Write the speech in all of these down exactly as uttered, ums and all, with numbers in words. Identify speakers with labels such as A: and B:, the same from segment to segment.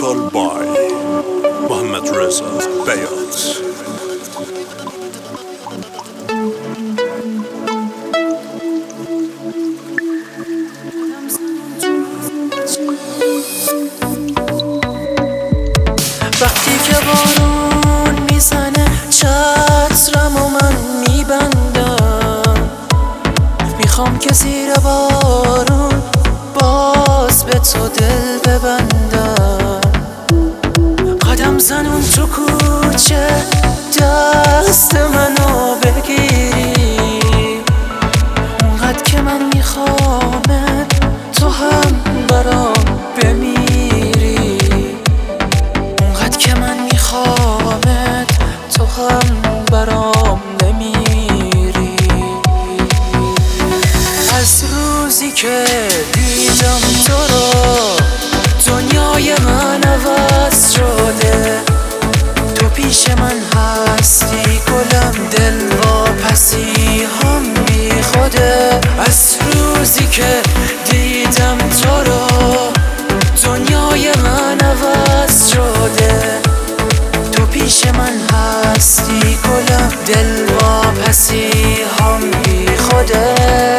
A: Vocal by Mohammad Reza Bayat.
B: وقتی که بارون میزنه چترم و من میبندم، میخوام که زیر بارون باز به تو دل ببندم. قدم زنون تو کوچه دست منو بگیری، اونقدر که من میخوامت تو هم برام بمیری، اونقدر که من میخوامت تو هم برام نمیری. از روزی که دیدم تو رو دنیای من عوض شده، تو پیش من هستی گلم، دل واپسی هم بی خوده. از روزی که دیدم تو رو دنیای من عوض شده، تو پیش من هستی گلم، دل واپسی هم بی خوده.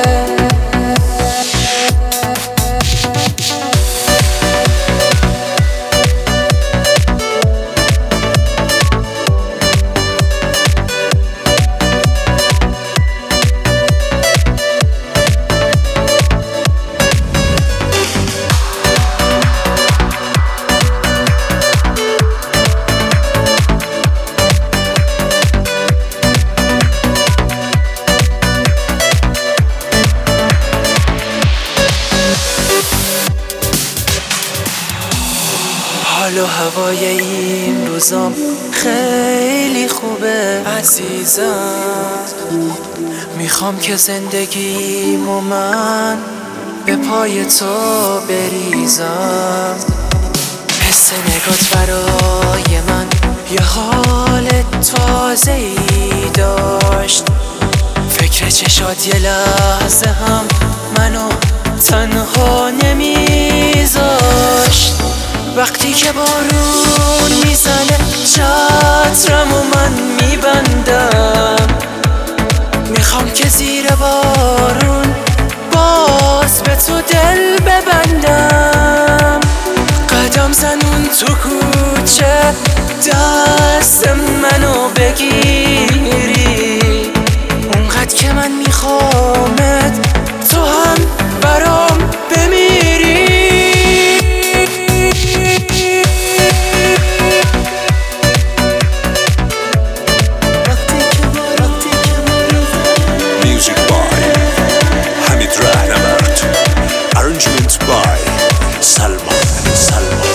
B: حال و هوای این روزام خیلی خوبه عزیزم، میخوام که زندگیمو من به پای تو بریزم. حس نگات برای من یه حال تازه ای داشت، فکر چشات یه لحظه هم منو تنها نمیذاشت. وقتی که بارون میزنه چترم و من میبندم، میخوام که زیر بارون باز به تو دل ببندم. قدم زنون تو کوچه دست منو بگیری، اونقدر که من میخوامت تو هم برام بمیری.
A: Music by Hamid Rahnavard. Arrangement by Salman Salman.